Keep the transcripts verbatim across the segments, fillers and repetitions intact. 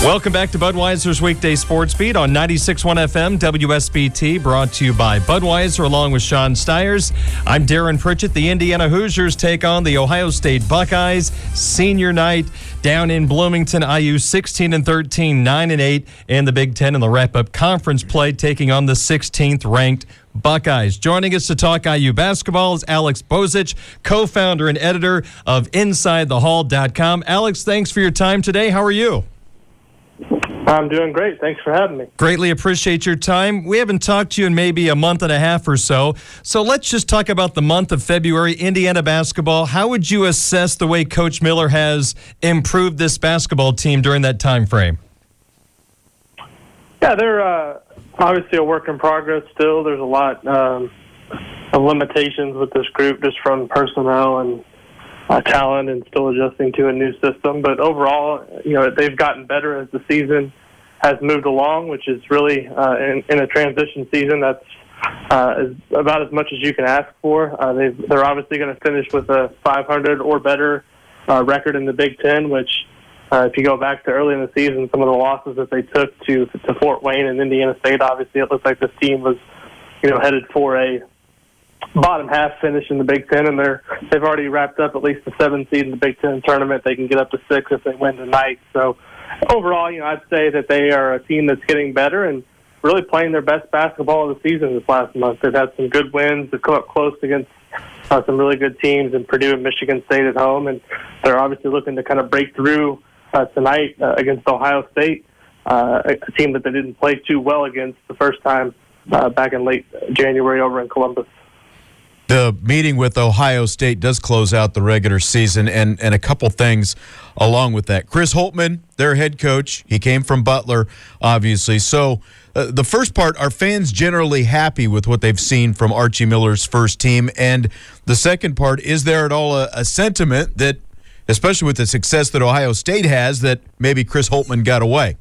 Welcome back to Budweiser's Weekday Sports Beat on ninety-six point one F M W S B T, brought to you by Budweiser along with Sean Stiers. I'm Darren Pritchett. The Indiana Hoosiers take on the Ohio State Buckeyes. Senior night down in Bloomington. I U sixteen and thirteen, nine and eight in the Big Ten, and the wrap-up conference play taking on the sixteenth ranked Buckeyes. Joining us to talk I U basketball is Alex Bozich, co-founder and editor of Inside The Hall dot com. Alex, thanks for your time today. How are you? I'm doing great. Thanks for having me. Greatly appreciate your time. We haven't talked to you in maybe a month and a half or so. So let's just talk about the month of February, Indiana basketball. How would you assess the way Coach Miller has improved this basketball team during that time frame? Yeah, they're uh, obviously a work in progress still. There's a lot um, of limitations with this group just from personnel and Uh, talent and still adjusting to a new system. But overall, you know, they've gotten better as the season has moved along, which is really uh, in, in a transition season. That's uh, is about as much as you can ask for. Uh, they've, they're obviously going to finish with a five hundred or better uh, record in the Big Ten, which uh, if you go back to early in the season, some of the losses that they took to, to Fort Wayne and Indiana State, obviously it looks like this team was, you know, headed for a bottom half finish in the Big Ten, and they're they've already wrapped up at least the seventh seed in the Big Ten tournament. They can get up to six if they win tonight. So overall, you know, I'd say that they are a team that's getting better and really playing their best basketball of the season this last month. They've had some good wins. They've come up close against uh, some really good teams in Purdue and Michigan State at home, and they're obviously looking to kind of break through uh, tonight uh, against Ohio State, uh, a, a team that they didn't play too well against the first time uh, back in late January over in Columbus. The meeting with Ohio State does close out the regular season, and, and a couple things along with that. Chris Holtmann, their head coach, he came from Butler, obviously. So uh, the first part, are fans generally happy with what they've seen from Archie Miller's first team? And the second part, is there at all a, a sentiment that, especially with the success that Ohio State has, that maybe Chris Holtmann got away?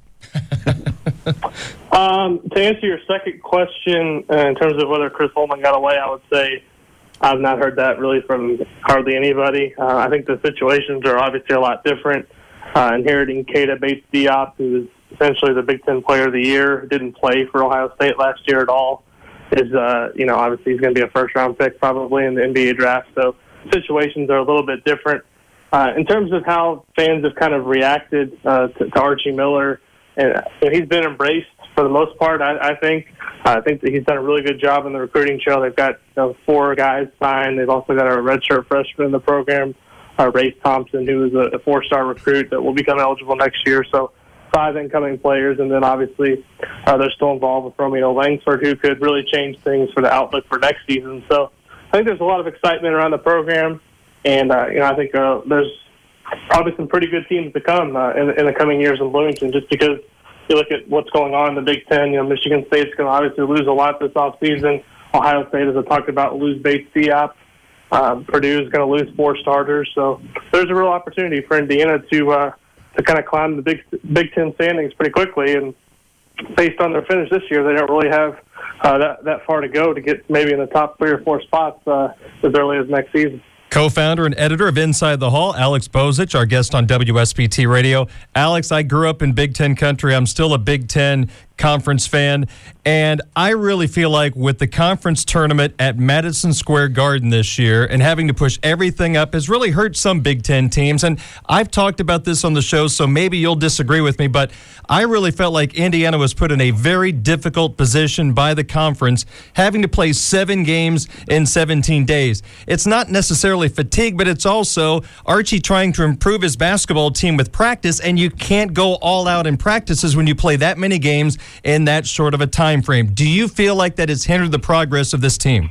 um, to answer your second question, uh, in terms of whether Chris Holtmann got away, I would say I've not heard that really from hardly anybody. Uh, I think the situations are obviously a lot different. Uh, inheriting Keita Bates-Diop, who was essentially the Big Ten Player of the Year, didn't play for Ohio State last year at all, is, uh, you know, obviously he's going to be a first-round pick probably in the N B A draft. So situations are a little bit different. Uh, in terms of how fans have kind of reacted uh, to, to Archie Miller, and he's been embraced for the most part, I, I think. I think that he's done a really good job in the recruiting trail. They've got, you know, four guys signed. They've also got a redshirt freshman in the program, uh, Race Thompson, who is a, a four-star recruit that will become eligible next year. So five incoming players, and then obviously uh, they're still involved with Romeo Langsford, who could really change things for the outlook for next season. So I think there's a lot of excitement around the program, and uh, you know, I think uh, there's probably some pretty good teams to come uh, in, in the coming years in Bloomington, just because you look at what's going on in the Big Ten. You know, Michigan State's going to obviously lose a lot this offseason. Ohio State, as I talked about, will lose Bates-Diop. Um, Purdue's going to lose four starters. So there's a real opportunity for Indiana to uh, to kind of climb the Big Big Ten standings pretty quickly. And based on their finish this year, they don't really have uh, that that far to go to get maybe in the top three or four spots uh, as early as next season. Co-founder and editor of Inside the Hall, Alex Bozich, our guest on W S B T Radio. Alex, I grew up in Big Ten country. I'm still a Big Ten conference fan, and I really feel like with the conference tournament at Madison Square Garden this year and having to push everything up has really hurt some Big Ten teams. And I've talked about this on the show, so maybe you'll disagree with me, but I really felt like Indiana was put in a very difficult position by the conference, having to play seven games in seventeen days. It's not necessarily fatigue, but it's also Archie trying to improve his basketball team with practice, and you can't go all out in practices when you play that many games in that short of a time frame. Do you feel like that has hindered the progress of this team?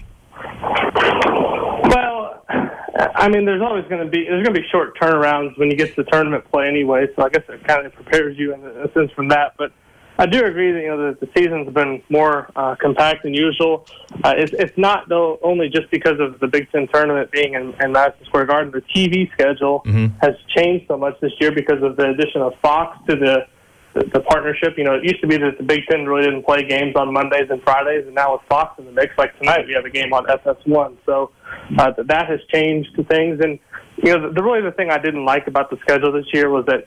Well, I mean, there's always going to be there's going to be short turnarounds when you get to tournament play anyway. So I guess it kind of prepares you in a sense from that. But I do agree that, you know, the, the season's been more uh, compact than usual. Uh, it's, it's not though only just because of the Big Ten tournament being in, in Madison Square Garden. The T V schedule mm-hmm. has changed so much this year because of the addition of Fox to the The, the partnership. You know, it used to be that the Big Ten really didn't play games on Mondays and Fridays, and now with Fox in the mix, like tonight, we have a game on F S one. So uh, that has changed things. And, you know, the, the really the thing I didn't like about the schedule this year was that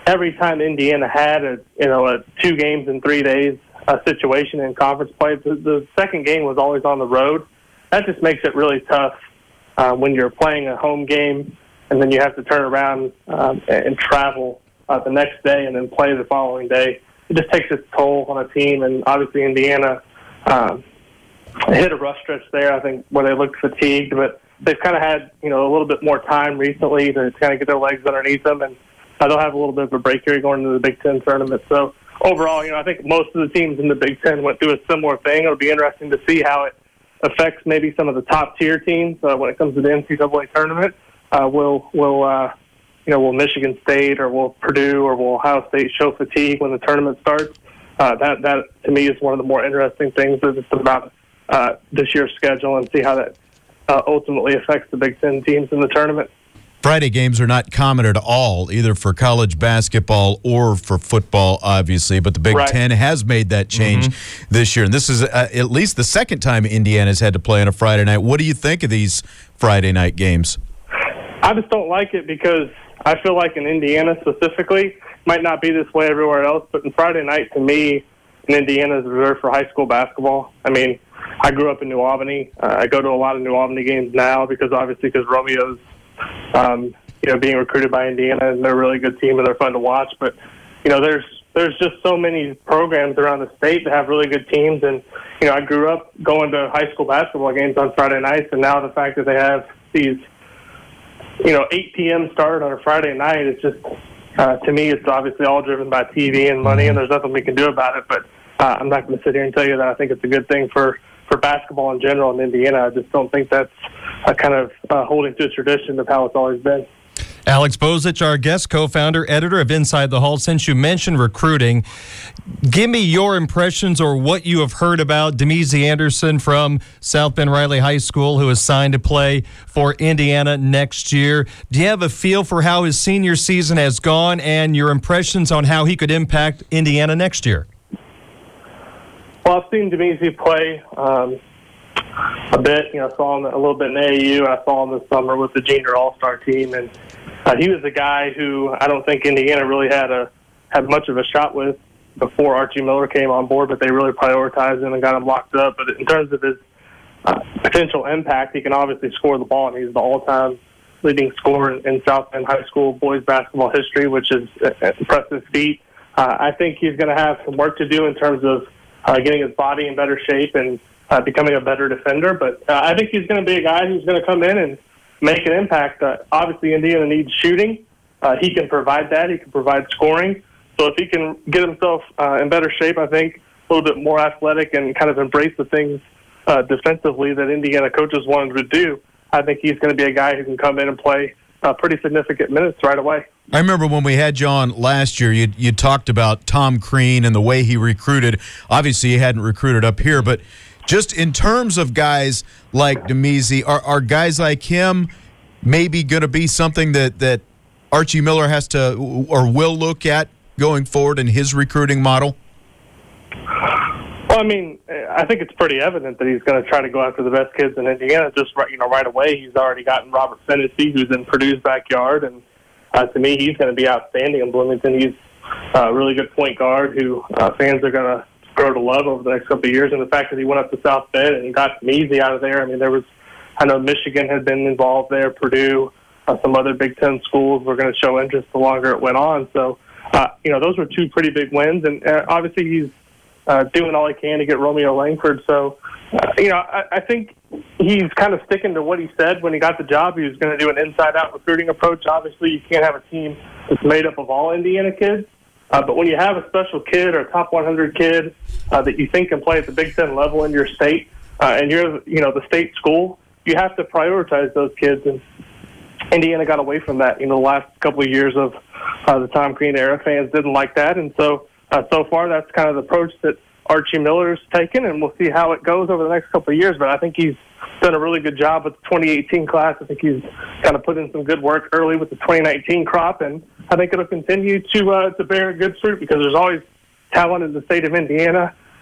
every time Indiana had a you know a two games in three days uh, situation in conference play, the, the second game was always on the road. That just makes it really tough uh, when you're playing a home game and then you have to turn around um, and travel uh, the next day and then play the following day. It just takes its toll on a team, and obviously Indiana um, hit a rough stretch there, I think, where they looked fatigued, but they've kind of had, you know, a little bit more time recently to kind of get their legs underneath them, and uh, they'll have a little bit of a break here going into the Big Ten tournament. So overall, you know, I think most of the teams in the Big Ten went through a similar thing. It'll be interesting to see how it affects maybe some of the top-tier teams uh, when it comes to the N C double A tournament. Uh, will, will uh, you know, will Michigan State or will Purdue or will Ohio State show fatigue when the tournament starts? Uh, that, that, to me, is one of the more interesting things just about uh, this year's schedule, and see how that uh, ultimately affects the Big Ten teams in the tournament. Friday games are not common at all, either for college basketball or for football, obviously, but the Big Right. Ten has made that change mm-hmm. this year. And this is uh, at least the second time Indiana's had to play on a Friday night. What do you think of these Friday night games? I just don't like it because I feel like in Indiana specifically, might not be this way everywhere else, but in Friday night, to me, in Indiana is reserved for high school basketball. I mean, I grew up in New Albany. Uh, I go to a lot of New Albany games now because obviously because Romeo's Um, you know, being recruited by Indiana, and they're a really good team and they're fun to watch. But, you know, there's there's just so many programs around the state that have really good teams. And, you know, I grew up going to high school basketball games on Friday nights, and now the fact that they have these, you know, eight p.m. start on a Friday night, it's just, uh, to me, it's obviously all driven by T V and money, and there's nothing we can do about it. But uh, I'm not going to sit here and tell you that I think it's a good thing for, for basketball in general in Indiana. I just don't think that's a kind of uh, holding to a tradition of how it's always been. Alex Bozich, our guest, co-founder, editor of Inside the Hall. Since you mentioned recruiting, give me your impressions or what you have heard about Demezy Anderson from South Bend Riley High School, who is signed to play for Indiana next year. Do you have a feel for how his senior season has gone and your impressions on how he could impact Indiana next year? Well, I've seen Demezy play um, a bit. You know, I saw him a little bit in A A U. I saw him this summer with the junior all-star team, and uh, he was a guy who I don't think Indiana really had a had much of a shot with before Archie Miller came on board, but they really prioritized him and got him locked up. But in terms of his uh, potential impact, he can obviously score the ball, and he's the all-time leading scorer in, in South Bend High School boys basketball history, which is an impressive feat. Uh, I think he's going to have some work to do in terms of uh, getting his body in better shape and uh, becoming a better defender. But uh, I think he's going to be a guy who's going to come in and make an impact. Uh, obviously, Indiana needs shooting. Uh, he can provide that. He can provide scoring. So if he can get himself uh, in better shape, I think a little bit more athletic and kind of embrace the things uh, defensively that Indiana coaches wanted to do, I think he's going to be a guy who can come in and play uh, pretty significant minutes right away. I remember when we had you on last year, you you talked about Tom Crean and the way he recruited. Obviously, he hadn't recruited up here, but just in terms of guys like Demezy, are, are guys like him maybe going to be something that, that Archie Miller has to or will look at going forward in his recruiting model? Well, I mean, I think it's pretty evident that he's going to try to go after the best kids in Indiana just right, you know, right away. He's already gotten Robert Fennessy, who's in Purdue's backyard, and uh, to me, he's going to be outstanding in Bloomington. He's a really good point guard who uh, fans are going to grow to love over the next couple of years. And the fact that he went up to South Bend and got Demezy out of there, I mean, there was, I know Michigan had been involved there, Purdue, uh, some other Big Ten schools were going to show interest the longer it went on. So, uh, you know, those were two pretty big wins, and uh, obviously he's uh, doing all he can to get Romeo Langford. So, uh, you know, I, I think he's kind of sticking to what he said when he got the job. He was going to do an inside-out recruiting approach. Obviously, you can't have a team that's made up of all Indiana kids. Uh, but when you have a special kid or a top one hundred kid uh, that you think can play at the Big Ten level in your state, uh, and you're, you know, the state school, you have to prioritize those kids. And Indiana got away from that. You know, the last couple of years of uh, the Tom Crean era, fans didn't like that. And so, uh, so far, that's kind of the approach that Archie Miller's taken, and we'll see how it goes over the next couple of years. But I think he's done a really good job with the twenty eighteen class. I think he's kind of put in some good work early with the twenty nineteen crop, and I think it'll continue to uh, to bear good fruit because there's always talent in the state of Indiana.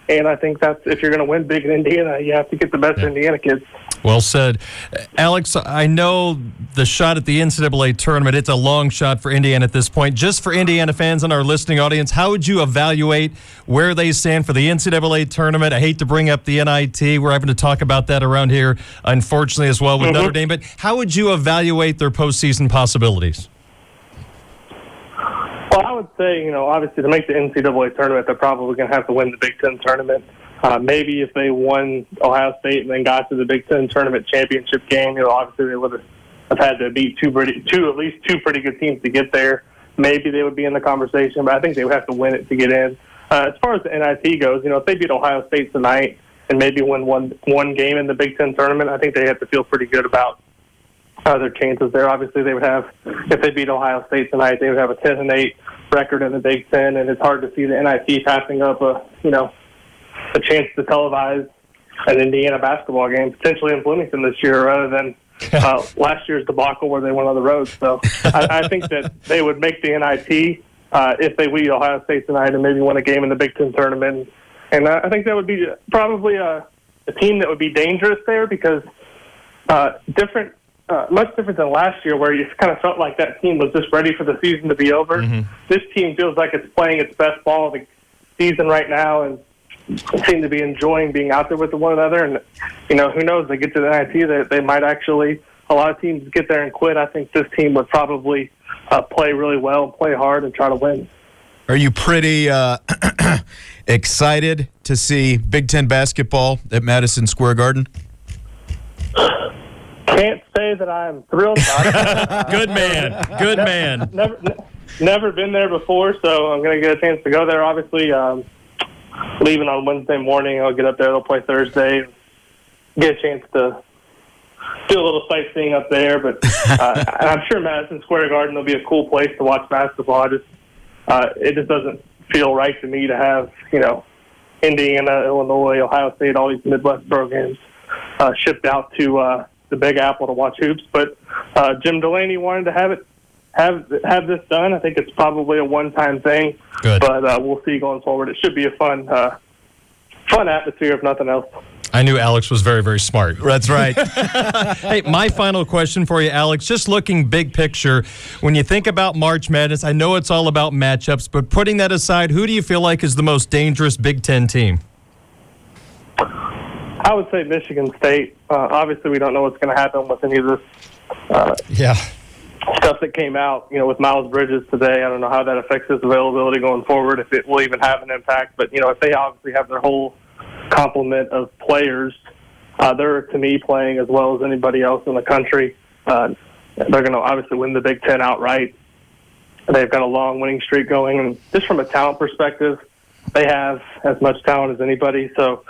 And I think that's, if you're going to win big in Indiana, you have to get the best yeah. Indiana kids. Well said. Alex, I know the shot at the N C double A tournament, it's a long shot for Indiana at this point. Just for Indiana fans and our listening audience, how would you evaluate where they stand for the N C double A tournament? I hate to bring up the N I T. We're having to talk about that around here, unfortunately, as well with mm-hmm. Notre Dame. But how would you evaluate their postseason possibilities? Well, I would say, you know, obviously to make the N C double A tournament, they're probably going to have to win the Big Ten tournament. Uh, maybe if they won Ohio State and then got to the Big Ten tournament championship game, you know, obviously they would have had to beat two, pretty, two at least two pretty good teams to get there. Maybe they would be in the conversation, but I think they would have to win it to get in. Uh, as far as the N I T goes, you know, if they beat Ohio State tonight and maybe win one one game in the Big Ten tournament, I think they have to feel pretty good about uh, their chances there. Obviously, they would have, if they beat Ohio State tonight, they would have a ten and eight record in the Big Ten, and it's hard to see the N I T passing up a, you know, a chance to televise an Indiana basketball game, potentially in Bloomington this year, rather than uh, last year's debacle where they went on the road. So I, I think that they would make the N I T uh, if they beat Ohio State tonight and maybe win a game in the Big Ten tournament. And I think that would be probably a, a team that would be dangerous there because uh, different, uh, much different than last year where you kind of felt like that team was just ready for the season to be over. Mm-hmm. This team feels like it's playing its best ball of the season right now and seem to be enjoying being out there with one another. And, you know, who knows, they get to the N I T, they, they might actually, a lot of teams get there and quit. I think this team would probably uh, play really well, play hard, and try to win. Are you pretty uh, excited to see Big Ten basketball at Madison Square Garden? Can't say that I'm thrilled about it. Good man. Good never, man. Never, never been there before, so I'm going to get a chance to go there. Obviously, um, leaving on Wednesday morning, I'll get up there. They'll play Thursday. Get a chance to do a little sightseeing up there. But uh, I'm sure Madison Square Garden will be a cool place to watch basketball. I just, uh, it just doesn't feel right to me to have, you know, Indiana, Illinois, Ohio State, all these Midwest programs uh, shipped out to uh, the Big Apple to watch hoops. But uh, Jim Delaney wanted to have it have have this done. I think it's probably a one-time thing. Good. But uh, we'll see going forward. It should be a fun, uh, fun atmosphere, if nothing else. I knew Alex was very, very smart. That's right. Hey, my final question for you, Alex, just looking big picture, when you think about March Madness, I know it's all about matchups, but putting that aside, who do you feel like is the most dangerous Big Ten team? I would say Michigan State. Uh, obviously, we don't know what's going to happen with any of this uh, yeah. stuff that came out, you know, with Miles Bridges today. I don't know how that affects his availability going forward, if it will even have an impact. But, you know, if they obviously have their whole complement of players, uh, they're, to me, playing as well as anybody else in the country. Uh, they're going to obviously win the Big Ten outright. They've got a long winning streak going. And just from a talent perspective, they have as much talent as anybody. So,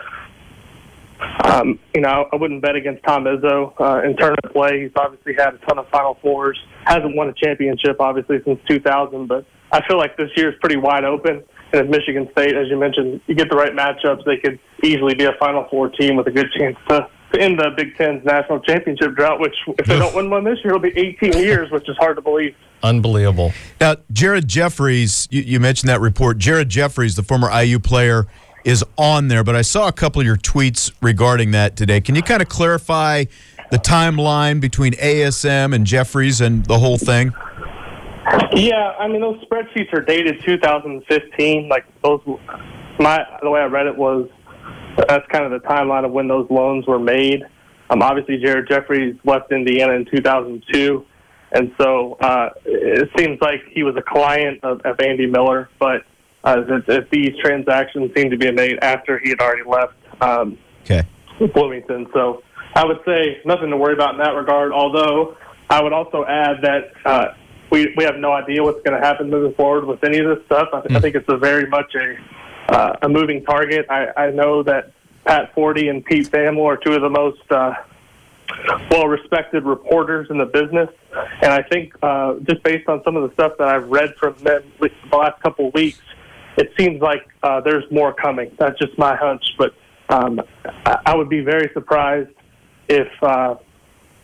Um, you know, I wouldn't bet against Tom Izzo uh, in tournament play. He's obviously had a ton of Final Fours. Hasn't won a championship, obviously, since two thousand. But I feel like this year is pretty wide open. And if Michigan State, as you mentioned, you get the right matchups, they could easily be a Final Four team with a good chance to, to end the Big Ten's national championship drought, which, if they don't win one this year, it'll be eighteen years, which is hard to believe. Unbelievable. Now, Jared Jeffries, you, you mentioned that report. Jared Jeffries, the former I U player, is on there, but I saw a couple of your tweets regarding that today. Can you kind of clarify the timeline between A S M and Jeffries and the whole thing? Yeah, I mean, those spreadsheets are dated two thousand fifteen. Like, those, my the way I read it was that's kind of the timeline of when those loans were made. Um, obviously, Jared Jeffries left Indiana in two thousand two, and so uh, it seems like he was a client of, of Andy Miller, but Uh, if, if these transactions seem to be made after he had already left um, okay. Bloomington. So I would say nothing to worry about in that regard, although I would also add that uh, we, we have no idea what's going to happen moving forward with any of this stuff. I, th- mm. I think it's a very much a, uh, a moving target. I, I know that Pat Forty and Pete Thamel are two of the most uh, well-respected reporters in the business. And I think uh, just based on some of the stuff that I've read from them the last couple of weeks, it seems like uh, there's more coming. That's just my hunch. But um, I, I would be very surprised if uh,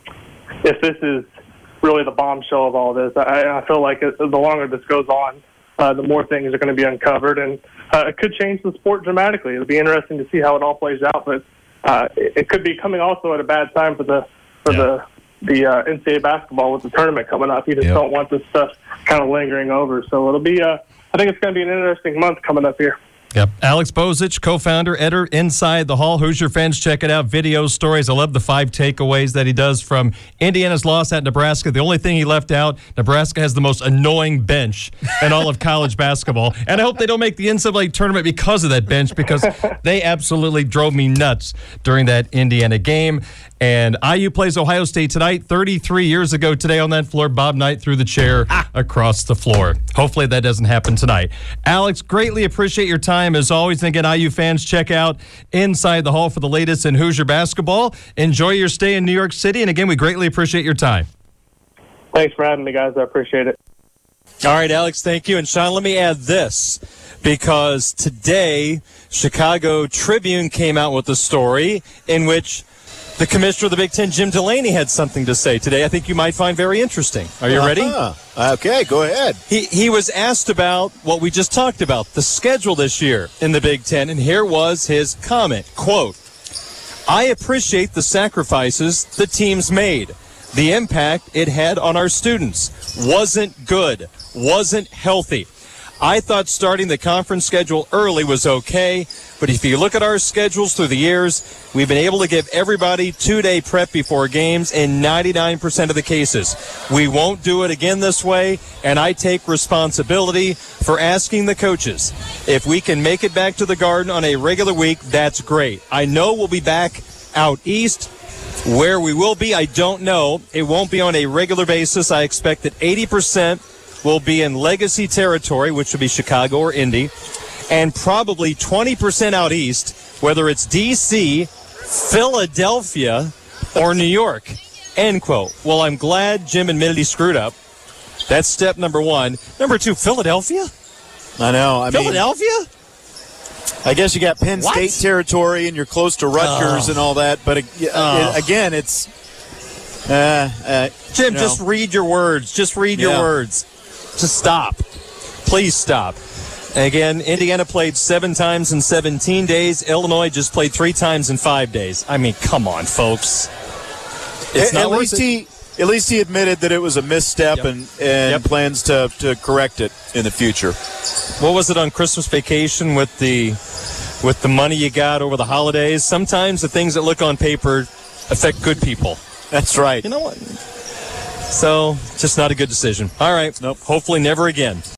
if this is really the bombshell of all this. I, I feel like it, the longer this goes on, uh, the more things are going to be uncovered, and uh, it could change the sport dramatically. It'll be interesting to see how it all plays out, but uh, it, it could be coming also at a bad time for the for yeah. the the uh, N C double A basketball with the tournament coming up. You just yep. don't want this stuff kind of lingering over. So it'll be, uh, I think it's going to be an interesting month coming up here. Yep. Alex Bozich, co-founder, editor, Inside the Hall. Hoosier fans, check it out. Videos, stories. I love the five takeaways that he does from Indiana's loss at Nebraska. The only thing he left out, Nebraska has the most annoying bench in all of college basketball. And I hope they don't make the N C double A tournament because of that bench, because they absolutely drove me nuts during that Indiana game. And I U plays Ohio State tonight. thirty-three years ago today on that floor, Bob Knight threw the chair across the floor. Hopefully that doesn't happen tonight. Alex, greatly appreciate your time. As always, and again, I U fans, check out Inside the Hall for the latest in Hoosier basketball. Enjoy your stay in New York City. And again, we greatly appreciate your time. Thanks for having me, guys. I appreciate it. All right, Alex, thank you. And Sean, let me add this, because today Chicago Tribune came out with a story in which the commissioner of the Big Ten, Jim Delaney, had something to say today I think you might find very interesting. Are you ready? Uh-huh. Okay, go ahead. He he was asked about what we just talked about, the schedule this year in the Big Ten, and here was his comment, quote, "I appreciate the sacrifices the teams made. The impact it had on our students wasn't good, wasn't healthy. I thought starting the conference schedule early was okay, but if you look at our schedules through the years, we've been able to give everybody two-day prep before games in ninety-nine percent of the cases. We won't do it again this way, and I take responsibility for asking the coaches. If we can make it back to the Garden on a regular week, that's great. I know we'll be back out east. Where we will be, I don't know. It won't be on a regular basis. I expect that eighty percent will be in legacy territory, which would be Chicago or Indy, and probably twenty percent out east, whether it's D C, Philadelphia, or New York," end quote. Well, I'm glad Jim admitted he screwed up. That's step number one. Number two, Philadelphia? I know. I Philadelphia? mean, I guess you got Penn What? State territory, and you're close to Rutgers Oh. and all that, but uh, Oh. again, it's... Uh, uh, Jim, you know. just read your words. Just read your Yeah. words. Just stop. Please stop. Again, Indiana played seven times in seventeen days. Illinois just played three times in five days. I mean, come on, folks. It's at, not at worth least it. he at least he admitted that it was a misstep Yep. and, and Yep. plans to, to correct it in the future. What was it on Christmas vacation with the with the money you got over the holidays? Sometimes the things that look on paper affect good people. That's right. You know what? So, just not a good decision. All right. Nope. Hopefully never again.